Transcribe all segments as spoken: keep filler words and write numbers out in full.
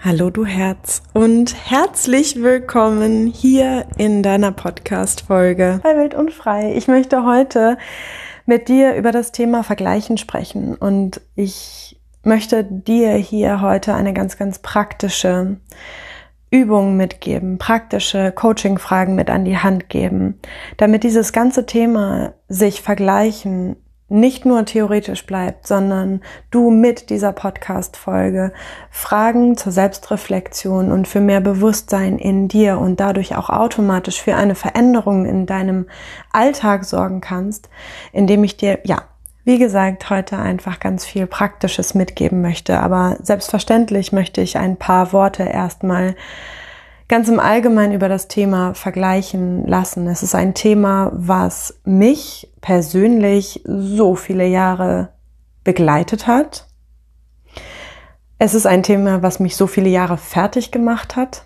Hallo du Herz und herzlich willkommen hier in deiner Podcast-Folge bei Wild und Frei. Ich möchte heute mit dir über das Thema Vergleichen sprechen und ich möchte dir hier heute eine ganz, ganz praktische Übung mitgeben, praktische Coaching-Fragen mit an die Hand geben, damit dieses ganze Thema sich vergleichen nicht nur theoretisch bleibt, sondern du mit dieser Podcast-Folge Fragen zur Selbstreflexion und für mehr Bewusstsein in dir und dadurch auch automatisch für eine Veränderung in deinem Alltag sorgen kannst, indem ich dir, ja, wie gesagt, heute einfach ganz viel Praktisches mitgeben möchte. Aber selbstverständlich möchte ich ein paar Worte erstmal ganz im Allgemeinen über das Thema vergleichen lassen. Es ist ein Thema, was mich persönlich so viele Jahre begleitet hat. Es ist ein Thema, was mich so viele Jahre fertig gemacht hat.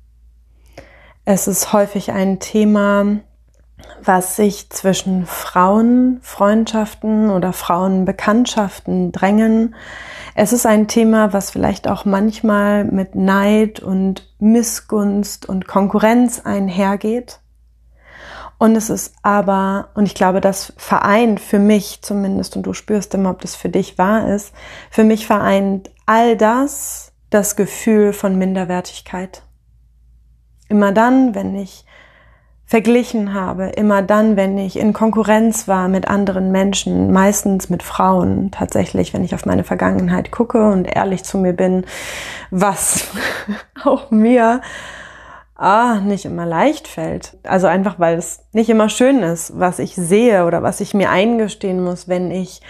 Es ist häufig ein Thema, was sich zwischen Frauenfreundschaften oder Frauenbekanntschaften drängen. Es ist ein Thema, was vielleicht auch manchmal mit Neid und Missgunst und Konkurrenz einhergeht. Und es ist aber, und ich glaube, das vereint für mich zumindest, und du spürst immer, ob das für dich wahr ist, für mich vereint all das das Gefühl von Minderwertigkeit. Immer dann, wenn ich verglichen habe, immer dann, wenn ich in Konkurrenz war mit anderen Menschen, meistens mit Frauen, tatsächlich, wenn ich auf meine Vergangenheit gucke und ehrlich zu mir bin, was auch mir ah, nicht immer leicht fällt. Also einfach, weil es nicht immer schön ist, was ich sehe oder was ich mir eingestehen muss, wenn ich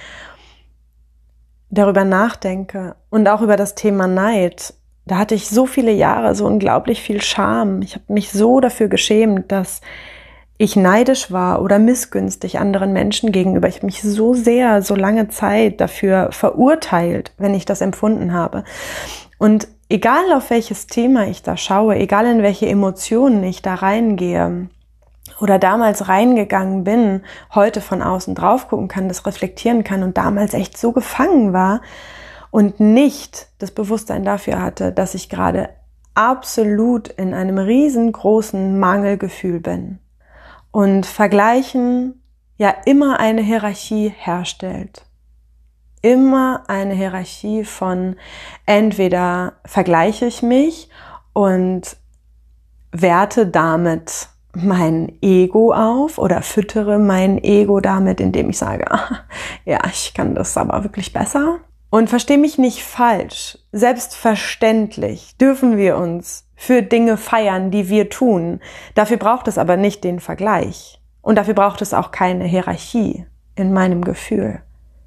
darüber nachdenke und auch über das Thema Neid. Da hatte ich so viele Jahre so unglaublich viel Scham. Ich habe mich so dafür geschämt, dass ich neidisch war oder missgünstig anderen Menschen gegenüber. Ich habe mich so sehr, so lange Zeit dafür verurteilt, wenn ich das empfunden habe. Und egal auf welches Thema ich da schaue, egal in welche Emotionen ich da reingehe oder damals reingegangen bin, heute von außen drauf gucken kann, das reflektieren kann und damals echt so gefangen war, und nicht das Bewusstsein dafür hatte, dass ich gerade absolut in einem riesengroßen Mangelgefühl bin. Und Vergleichen ja immer eine Hierarchie herstellt. Immer eine Hierarchie von entweder vergleiche ich mich und werte damit mein Ego auf oder füttere mein Ego damit, indem ich sage, ah, ja, ich kann das aber wirklich besser. Und versteh mich nicht falsch, selbstverständlich dürfen wir uns für Dinge feiern, die wir tun. Dafür braucht es aber nicht den Vergleich. Und dafür braucht es auch keine Hierarchie in meinem Gefühl.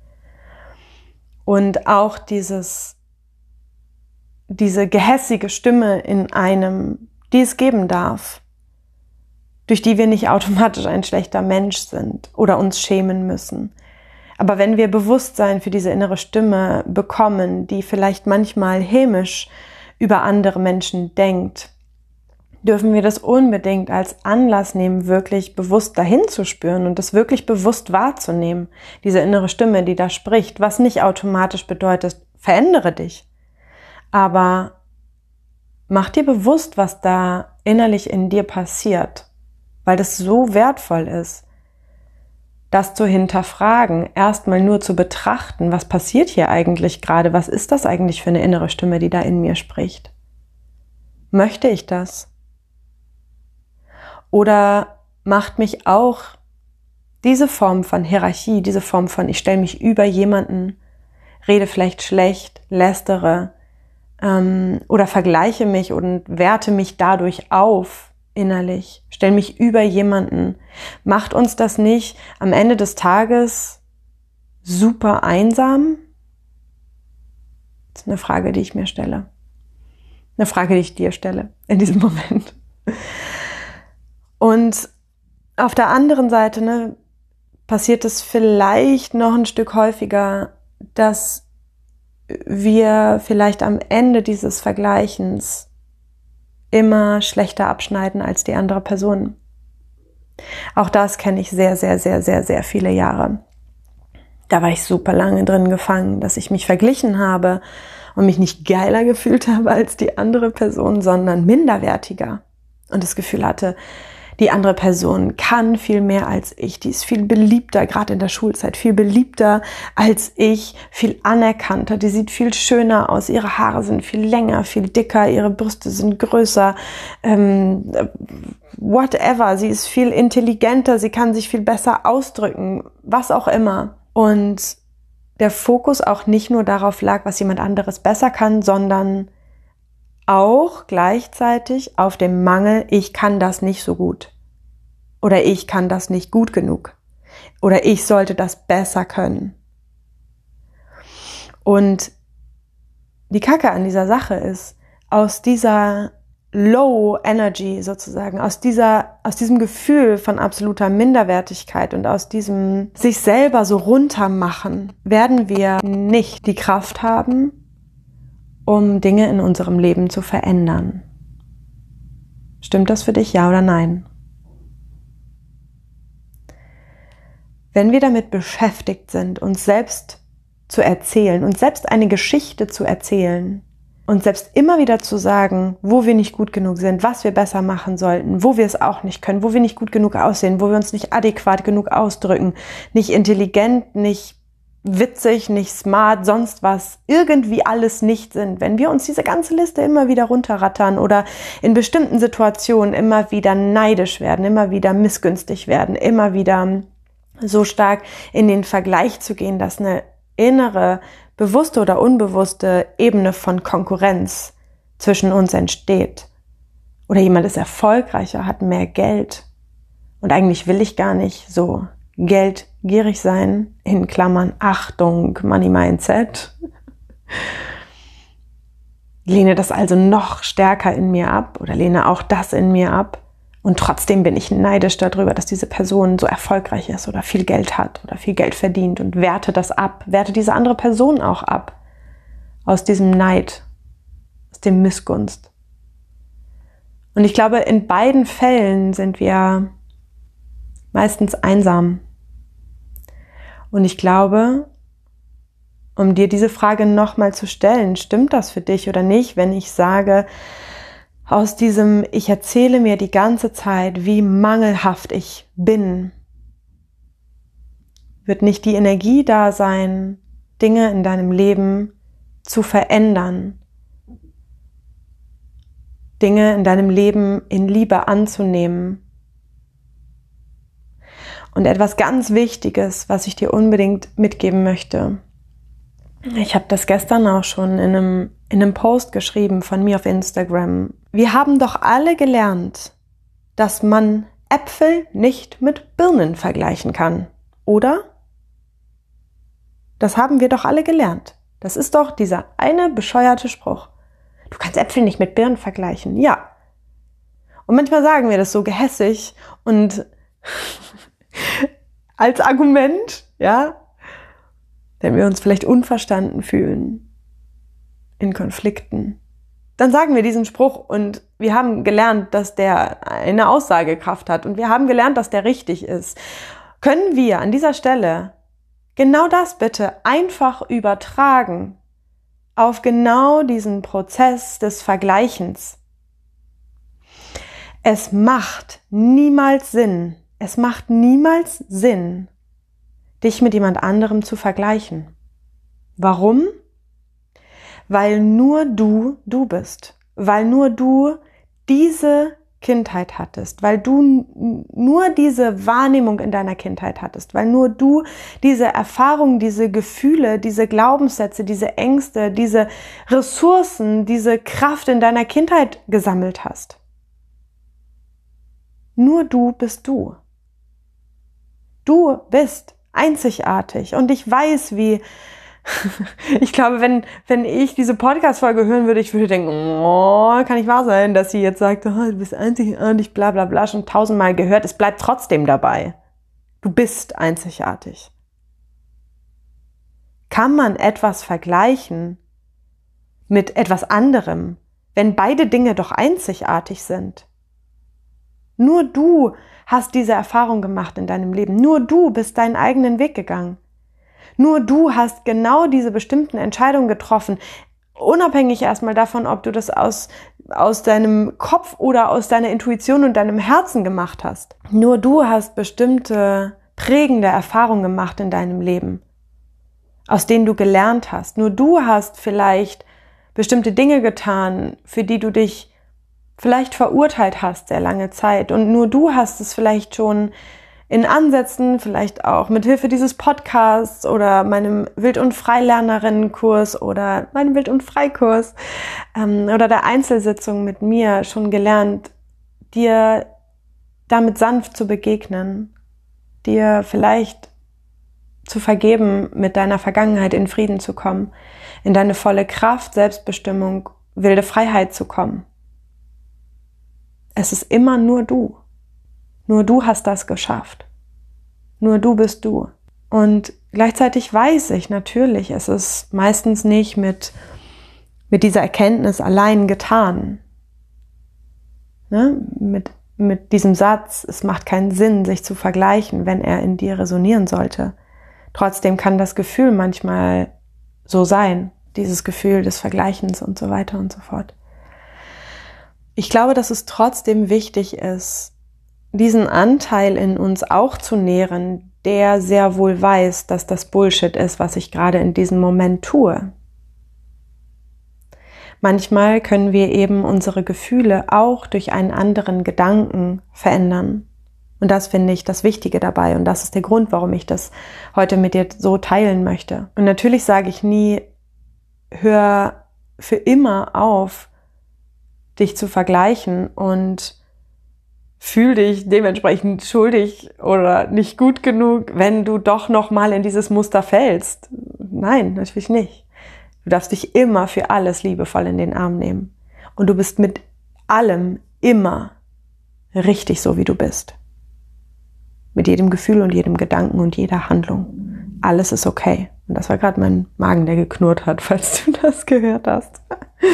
Und auch dieses, diese gehässige Stimme in einem, die es geben darf, durch die wir nicht automatisch ein schlechter Mensch sind oder uns schämen müssen. Aber wenn wir Bewusstsein für diese innere Stimme bekommen, die vielleicht manchmal hämisch über andere Menschen denkt, dürfen wir das unbedingt als Anlass nehmen, wirklich bewusst dahin zu spüren und das wirklich bewusst wahrzunehmen. Diese innere Stimme, die da spricht, was nicht automatisch bedeutet, verändere dich. Aber mach dir bewusst, was da innerlich in dir passiert, weil das so wertvoll ist. Das zu hinterfragen, erstmal nur zu betrachten, was passiert hier eigentlich gerade, was ist das eigentlich für eine innere Stimme, die da in mir spricht? Möchte ich das? Oder macht mich auch diese Form von Hierarchie, diese Form von ich stelle mich über jemanden, rede vielleicht schlecht, lästere ähm, oder vergleiche mich und werte mich dadurch auf, innerlich, stell mich über jemanden, macht uns das nicht am Ende des Tages super einsam? Das ist eine Frage, die ich mir stelle. Eine Frage, die ich dir stelle in diesem Moment. Und auf der anderen Seite, ne, passiert es vielleicht noch ein Stück häufiger, dass wir vielleicht am Ende dieses Vergleichens immer schlechter abschneiden als die andere Person. Auch das kenne ich sehr, sehr, sehr, sehr, sehr viele Jahre. Da war ich super lange drin gefangen, dass ich mich verglichen habe und mich nicht geiler gefühlt habe als die andere Person, sondern minderwertiger und das Gefühl hatte, die andere Person kann viel mehr als ich, die ist viel beliebter, gerade in der Schulzeit, viel beliebter als ich, viel anerkannter, die sieht viel schöner aus, ihre Haare sind viel länger, viel dicker, ihre Brüste sind größer, ähm, whatever, sie ist viel intelligenter, sie kann sich viel besser ausdrücken, was auch immer. Und der Fokus auch nicht nur darauf lag, was jemand anderes besser kann, sondern auch gleichzeitig auf dem Mangel, ich kann das nicht so gut oder ich kann das nicht gut genug oder ich sollte das besser können. Und die Kacke an dieser Sache ist, aus dieser Low Energy sozusagen, aus dieser, aus diesem Gefühl von absoluter Minderwertigkeit und aus diesem sich selber so runtermachen, werden wir nicht die Kraft haben, um Dinge in unserem Leben zu verändern. Stimmt das für dich, ja oder nein? Wenn wir damit beschäftigt sind, uns selbst zu erzählen, uns selbst eine Geschichte zu erzählen, uns selbst immer wieder zu sagen, wo wir nicht gut genug sind, was wir besser machen sollten, wo wir es auch nicht können, wo wir nicht gut genug aussehen, wo wir uns nicht adäquat genug ausdrücken, nicht intelligent, nicht witzig, nicht smart, sonst was, irgendwie alles nicht sind. Wenn wir uns diese ganze Liste immer wieder runterrattern oder in bestimmten Situationen immer wieder neidisch werden, immer wieder missgünstig werden, immer wieder so stark in den Vergleich zu gehen, dass eine innere, bewusste oder unbewusste Ebene von Konkurrenz zwischen uns entsteht. Oder jemand ist erfolgreicher, hat mehr Geld und eigentlich will ich gar nicht so geldgierig sein, in Klammern Achtung, Money Mindset. Lehne das also noch stärker in mir ab oder lehne auch das in mir ab und trotzdem bin ich neidisch darüber, dass diese Person so erfolgreich ist oder viel Geld hat oder viel Geld verdient und werte das ab, werte diese andere Person auch ab aus diesem Neid, aus dem Missgunst. Und ich glaube, in beiden Fällen sind wir meistens einsam. Und ich glaube, um dir diese Frage nochmal zu stellen, stimmt das für dich oder nicht, wenn ich sage, aus diesem, ich erzähle mir die ganze Zeit, wie mangelhaft ich bin, wird nicht die Energie da sein, Dinge in deinem Leben zu verändern, Dinge in deinem Leben in Liebe anzunehmen. Und etwas ganz Wichtiges, was ich dir unbedingt mitgeben möchte. Ich habe das gestern auch schon in einem, in einem Post geschrieben von mir auf Instagram. Wir haben doch alle gelernt, dass man Äpfel nicht mit Birnen vergleichen kann, oder? Das haben wir doch alle gelernt. Das ist doch dieser eine bescheuerte Spruch. Du kannst Äpfel nicht mit Birnen vergleichen. Ja. Und manchmal sagen wir das so gehässig und als Argument, ja, wenn wir uns vielleicht unverstanden fühlen in Konflikten, dann sagen wir diesen Spruch und wir haben gelernt, dass der eine Aussagekraft hat und wir haben gelernt, dass der richtig ist. Können wir an dieser Stelle genau das bitte einfach übertragen auf genau diesen Prozess des Vergleichens? Es macht niemals Sinn, es macht niemals Sinn, dich mit jemand anderem zu vergleichen. Warum? Weil nur du du bist, weil nur du diese Kindheit hattest, weil du nur diese Wahrnehmung in deiner Kindheit hattest, weil nur du diese Erfahrungen, diese Gefühle, diese Glaubenssätze, diese Ängste, diese Ressourcen, diese Kraft in deiner Kindheit gesammelt hast. Nur du bist du. Du bist einzigartig und ich weiß, wie ich glaube, wenn wenn ich diese Podcast-Folge hören würde, ich würde denken, oh, kann nicht wahr sein, dass sie jetzt sagt, oh, du bist einzigartig, bla bla bla, schon tausendmal gehört. Es bleibt trotzdem dabei. Du bist einzigartig. Kann man etwas vergleichen mit etwas anderem, wenn beide Dinge doch einzigartig sind? Nur du hast diese Erfahrung gemacht in deinem Leben. Nur du bist deinen eigenen Weg gegangen. Nur du hast genau diese bestimmten Entscheidungen getroffen unabhängig erstmal davon, ob du das aus, aus deinem Kopf oder aus deiner Intuition und deinem Herzen gemacht hast. Nur du hast bestimmte prägende Erfahrungen gemacht in deinem Leben, aus denen du gelernt hast. Nur du hast vielleicht bestimmte Dinge getan, für die du dich vielleicht verurteilt hast sehr lange Zeit. Und nur du hast es vielleicht schon in Ansätzen, vielleicht auch mit Hilfe dieses Podcasts oder meinem Wild- und Freilernerinnenkurs oder meinem Wild- und Freikurs ähm, oder der Einzelsitzung mit mir schon gelernt, dir damit sanft zu begegnen, dir vielleicht zu vergeben, mit deiner Vergangenheit in Frieden zu kommen, in deine volle Kraft, Selbstbestimmung, wilde Freiheit zu kommen. Es ist immer nur du. Nur du hast das geschafft. Nur du bist du. Und gleichzeitig weiß ich natürlich, es ist meistens nicht mit, mit dieser Erkenntnis allein getan. Ne? Mit, mit diesem Satz, es macht keinen Sinn, sich zu vergleichen, wenn er in dir resonieren sollte. Trotzdem kann das Gefühl manchmal so sein, dieses Gefühl des Vergleichens und so weiter und so fort. Ich glaube, dass es trotzdem wichtig ist, diesen Anteil in uns auch zu nähren, der sehr wohl weiß, dass das Bullshit ist, was ich gerade in diesem Moment tue. Manchmal können wir eben unsere Gefühle auch durch einen anderen Gedanken verändern. Und das finde ich das Wichtige dabei. Und das ist der Grund, warum ich das heute mit dir so teilen möchte. Und natürlich sage ich nie, hör für immer auf, dich zu vergleichen und fühl dich dementsprechend schuldig oder nicht gut genug, wenn du doch noch mal in dieses Muster fällst. Nein, natürlich nicht. Du darfst dich immer für alles liebevoll in den Arm nehmen. Und du bist mit allem immer richtig so, wie du bist. Mit jedem Gefühl und jedem Gedanken und jeder Handlung. Alles ist okay. Und das war gerade mein Magen, der geknurrt hat, falls du das gehört hast.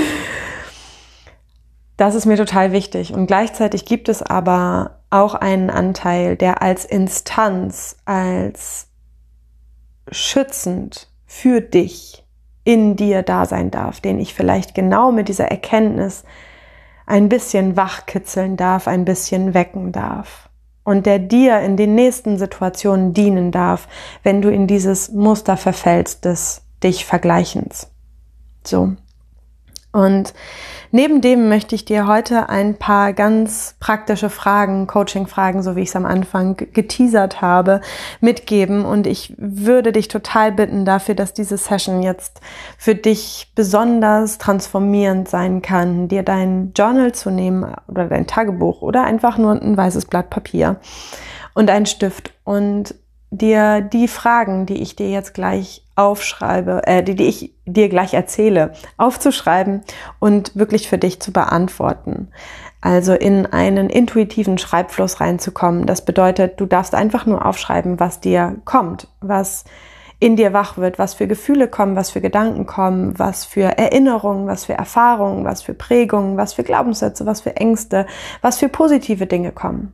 Das ist mir total wichtig. Und gleichzeitig gibt es aber auch einen Anteil, der als Instanz, als schützend für dich in dir da sein darf, den ich vielleicht genau mit dieser Erkenntnis ein bisschen wachkitzeln darf, ein bisschen wecken darf. Und der dir in den nächsten Situationen dienen darf, wenn du in dieses Muster verfällst des dich Vergleichens. So. Und neben dem möchte ich dir heute ein paar ganz praktische Fragen, Coaching-Fragen, so wie ich es am Anfang geteasert habe, mitgeben. Und ich würde dich total bitten dafür, dass diese Session jetzt für dich besonders transformierend sein kann, dir dein Journal zu nehmen oder dein Tagebuch oder einfach nur ein weißes Blatt Papier und einen Stift und dir die Fragen, die ich dir jetzt gleich aufschreibe, äh, die, die ich dir gleich erzähle, aufzuschreiben und wirklich für dich zu beantworten. Also in einen intuitiven Schreibfluss reinzukommen. Das bedeutet, du darfst einfach nur aufschreiben, was dir kommt, was in dir wach wird, was für Gefühle kommen, was für Gedanken kommen, was für Erinnerungen, was für Erfahrungen, was für Prägungen, was für Glaubenssätze, was für Ängste, was für positive Dinge kommen.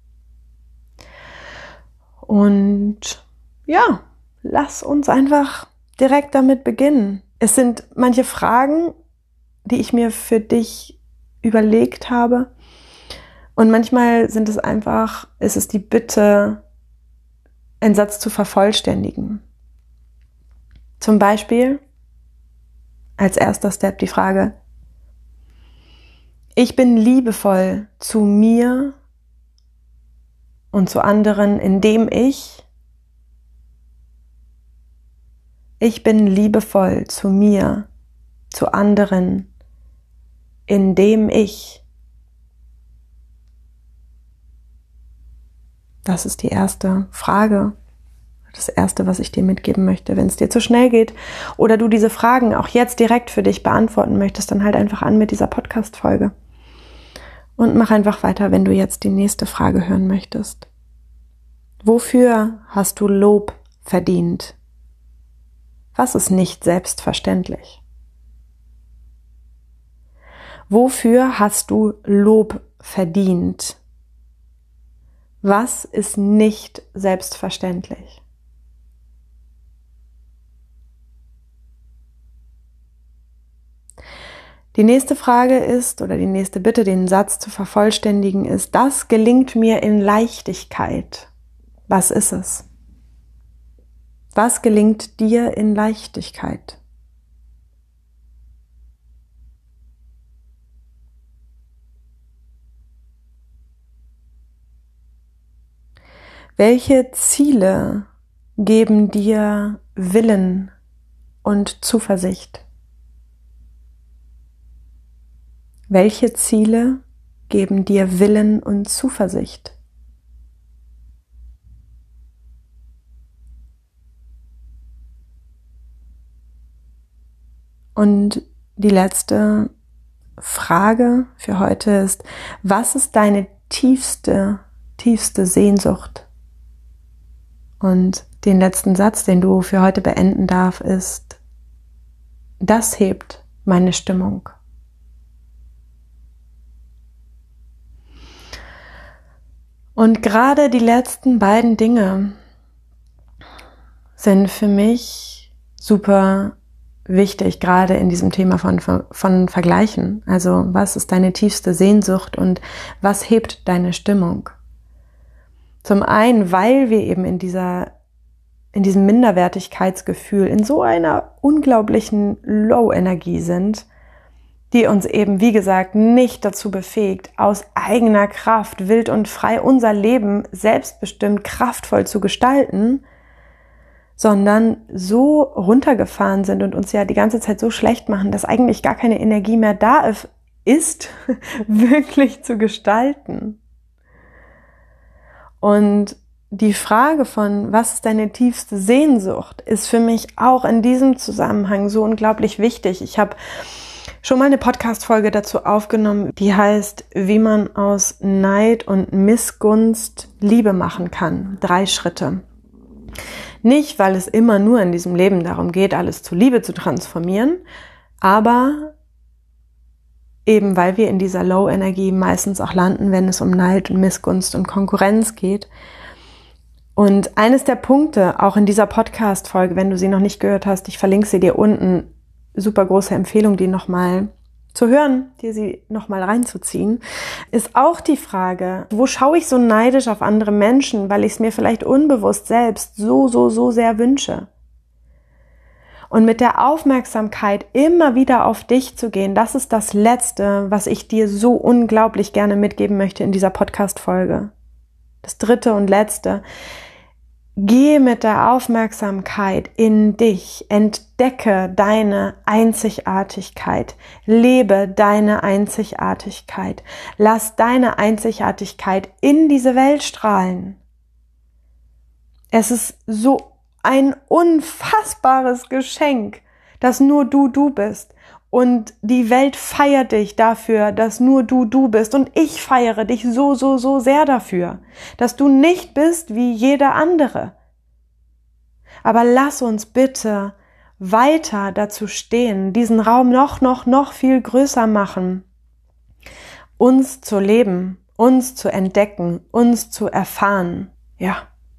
Und ja, lass uns einfach direkt damit beginnen. Es sind manche Fragen, die ich mir für dich überlegt habe. Und manchmal sind es einfach, ist es die Bitte, einen Satz zu vervollständigen. Zum Beispiel als erster Step die Frage: Ich bin liebevoll zu mir und zu anderen, indem ich Ich bin liebevoll zu mir, zu anderen, indem ich. Das ist die erste Frage, das erste, was ich dir mitgeben möchte. Wenn es dir zu schnell geht oder du diese Fragen auch jetzt direkt für dich beantworten möchtest, dann halt einfach an mit dieser Podcast-Folge. Und mach einfach weiter, wenn du jetzt die nächste Frage hören möchtest. Wofür hast du Lob verdient? Was ist nicht selbstverständlich? Wofür hast du Lob verdient? Was ist nicht selbstverständlich? Die nächste Frage ist, oder die nächste Bitte, den Satz zu vervollständigen ist, das gelingt mir in Leichtigkeit. Was ist es? Was gelingt dir in Leichtigkeit? Welche Ziele geben dir Willen und Zuversicht? Welche Ziele geben dir Willen und Zuversicht? Und die letzte Frage für heute ist, was ist deine tiefste, tiefste Sehnsucht? Und den letzten Satz, den du für heute beenden darfst, ist, das hebt meine Stimmung. Und gerade die letzten beiden Dinge sind für mich super wichtig, gerade in diesem Thema von, von Vergleichen. Also was ist deine tiefste Sehnsucht und was hebt deine Stimmung? Zum einen, weil wir eben in dieser, in diesem Minderwertigkeitsgefühl, in so einer unglaublichen Low-Energie sind, die uns eben, wie gesagt, nicht dazu befähigt, aus eigener Kraft, wild und frei unser Leben selbstbestimmt, kraftvoll zu gestalten, sondern so runtergefahren sind und uns ja die ganze Zeit so schlecht machen, dass eigentlich gar keine Energie mehr da ist, wirklich zu gestalten. Und die Frage von, was ist deine tiefste Sehnsucht, ist für mich auch in diesem Zusammenhang so unglaublich wichtig. Ich habe schon mal eine Podcast-Folge dazu aufgenommen, die heißt, wie man aus Neid und Missgunst Liebe machen kann. Drei Schritte. Nicht, weil es immer nur in diesem Leben darum geht, alles zu Liebe zu transformieren, aber eben weil wir in dieser Low-Energie meistens auch landen, wenn es um Neid und Missgunst und Konkurrenz geht. Und eines der Punkte, auch in dieser Podcast-Folge, wenn du sie noch nicht gehört hast, ich verlinke sie dir unten, super große Empfehlung, die nochmal zu hören, dir sie nochmal reinzuziehen, ist auch die Frage, wo schaue ich so neidisch auf andere Menschen, weil ich es mir vielleicht unbewusst selbst so, so, so sehr wünsche. Und mit der Aufmerksamkeit immer wieder auf dich zu gehen, das ist das Letzte, was ich dir so unglaublich gerne mitgeben möchte in dieser Podcast-Folge. Das Dritte und Letzte. Gehe mit der Aufmerksamkeit in dich, entdecke deine Einzigartigkeit, lebe deine Einzigartigkeit, lass deine Einzigartigkeit in diese Welt strahlen. Es ist so ein unfassbares Geschenk, dass nur du du bist. Und die Welt feiert dich dafür, dass nur du du bist. Und ich feiere dich so, so, so sehr dafür, dass du nicht bist wie jeder andere. Aber lass uns bitte weiter dazu stehen, diesen Raum noch, noch, noch viel größer machen, uns zu leben, uns zu entdecken, uns zu erfahren. Ja.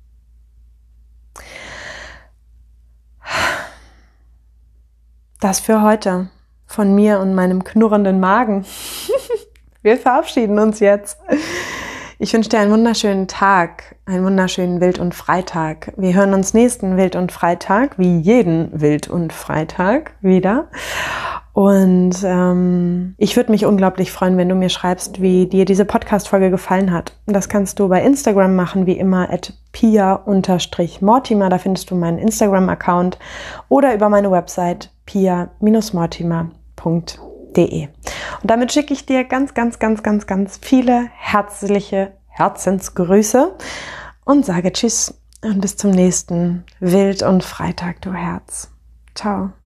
Das für heute. Von mir und meinem knurrenden Magen. Wir verabschieden uns jetzt. Ich wünsche dir einen wunderschönen Tag, einen wunderschönen Wild- und Freitag. Wir hören uns nächsten Wild- und Freitag, wie jeden Wild- und Freitag wieder. Und ähm, ich würde mich unglaublich freuen, wenn du mir schreibst, wie dir diese Podcast-Folge gefallen hat. Das kannst du bei Instagram machen, wie immer, at pia mortimer. Da findest du meinen Instagram-Account oder über meine Website pia mortimer punkt de. Und damit schicke ich dir ganz, ganz, ganz, ganz, ganz viele herzliche Herzensgrüße und sage Tschüss und bis zum nächsten Wild- und Freitag, du Herz. Ciao.